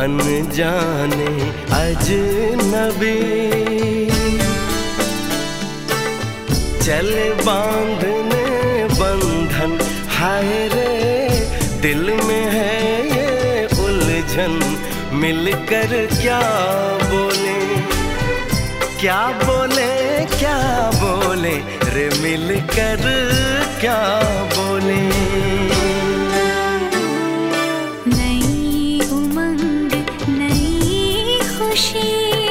अनजाने अजनबी, चले बांधने बंधन, हाय रे दिल में है ये उलझन, मिलकर क्या बोले, क्या बोले, क्या बोले रे मिलकर क्या बोले। नई उमंग नई खुशी,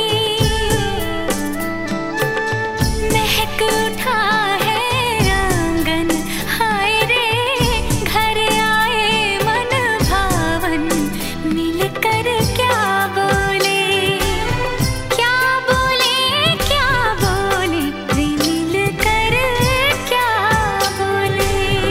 महक उठा है आंगन, हाय रे घर आए मन भावन, मिलकर क्या बोले, क्या बोले, क्या बोले रे मिलकर क्या बोले।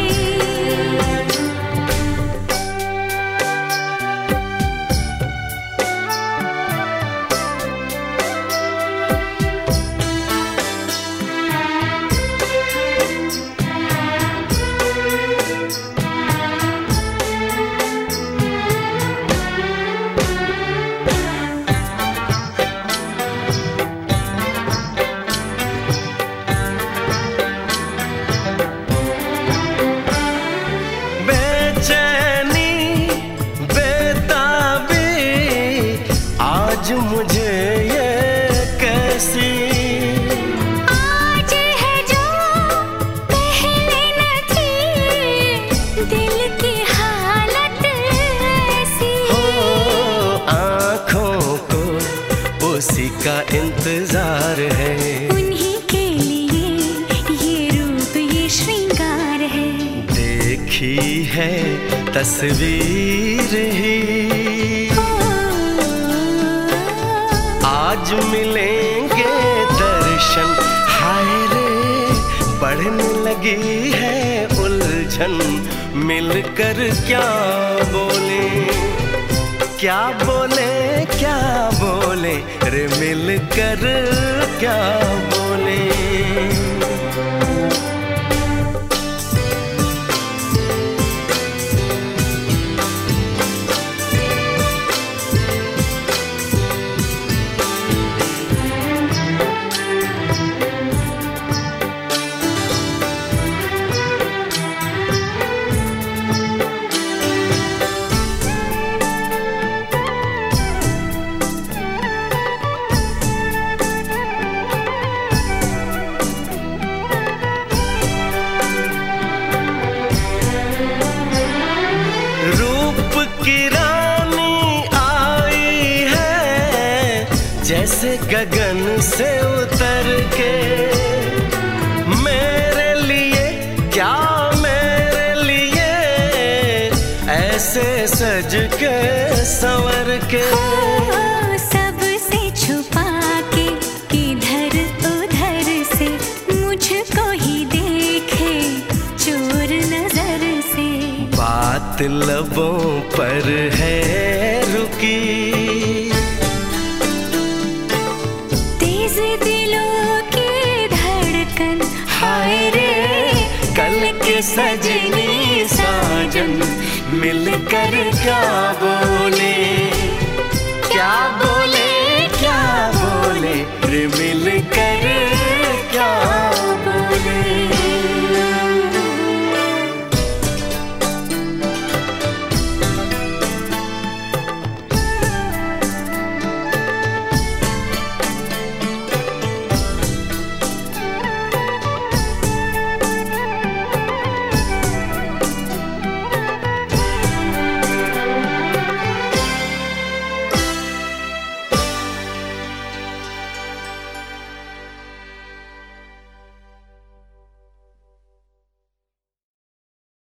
आज मुझे ये कैसी, आज है जो पहले न थी, दिल की हालत ऐसी हो आँखों को उसी का इंतजार है, उन्हीं के लिए ये रूप ये श्रृंगार है, देखी है तस्वीर ही, आज मिलेंगे दर्शन, हाय रे बढ़ने लगी है उलझन, मिलकर क्या बोले, क्या बोले, क्या बोले रे मिलकर क्या बोले। की रानी आई है जैसे गगन से उतर के, मेरे लिए क्या मेरे लिए ऐसे सज के संवर के, सबसे छुपा के किधर उधर से मुझको ही देखे चोर नजर से, बात लबों पर है रुकी, तेज दिलों की धड़कन, हाय रे कल के सजनी साजन, मिलकर क्या बोले, क्या बोले, क्या बोले रे मिल